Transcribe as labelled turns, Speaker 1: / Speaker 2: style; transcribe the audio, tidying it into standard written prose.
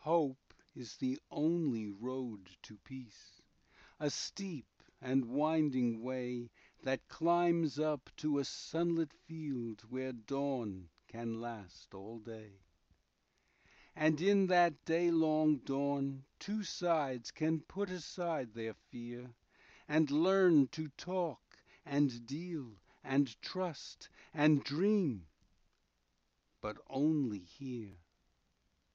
Speaker 1: Hope is the only road to peace, a steep and winding way That climbs up to a sunlit field where dawn can last all day. And in that day long dawn two sides can put aside their fear, And learn to talk and deal and trust and dream, but only here.